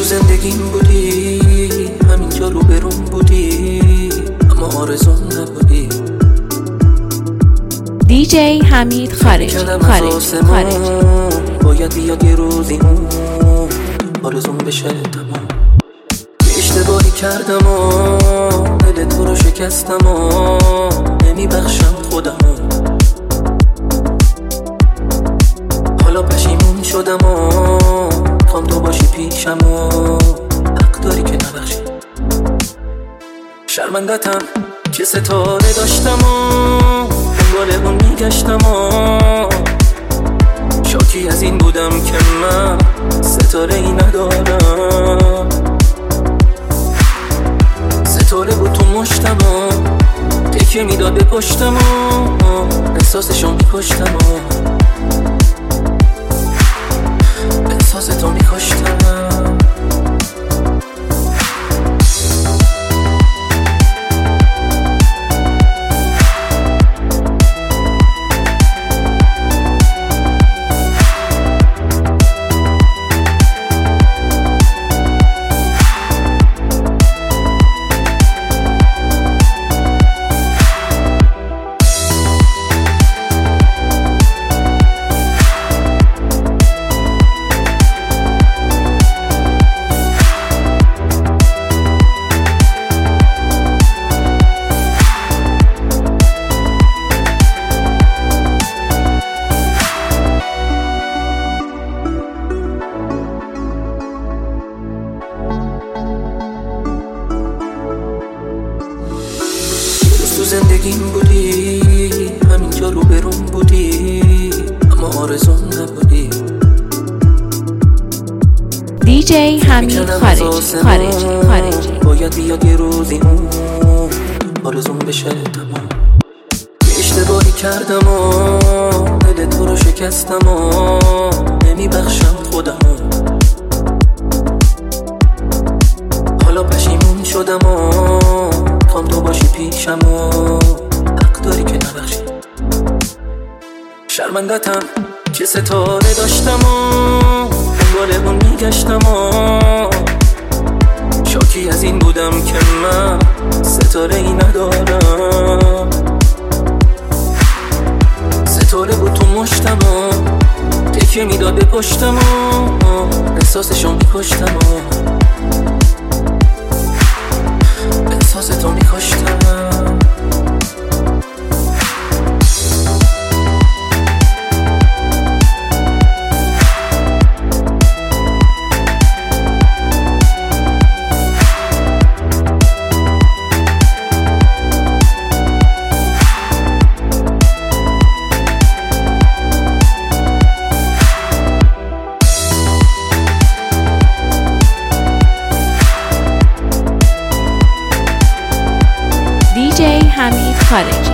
زندگیم بودی، همینجا رو برون بودی، اما آرزوم نبودی. دیجی حمید خارجی باید بیاد یه روزی اون آرزوم بشه تمام. اشتباهی کردم و دل تو رو شکستم و نمیبخشم خودمو. حالا پشیمون شدم و خوام تو باشی پیشم و حق داری که نبخشی. شرمندتم که ستاره داشتم و دنبال اون میگشتم و شاکی از این بودم که من ستاره ای ندارم. ستاره بود تو مشتم و تکیه میداد به پشتم و احساسشو میکشتم و احساس تو میکشتم. تو زندگیم بودی، همینجا رو برون بودی، اما آرزوم نبودی. دیجی حمید خارجی باید بیاد یه روزی اون آرزوم بشه تمام. اشتباهی کردم و دل تو رو شکستم و نمیبخشم خودمو. حالا پشیمون شدم و خوام تو باشی پیشم و حق داری که نبخشی. شرمندتم که ستاره داشتم و دنبال اون میگشتم و شاکی از این بودم که من ستاره ای ندارم. ستاره بود تو مشتم و تکیه میداد به پشتم و احساسشو میکشتم و احساس تو میکشتم. دیجی حمید خارجی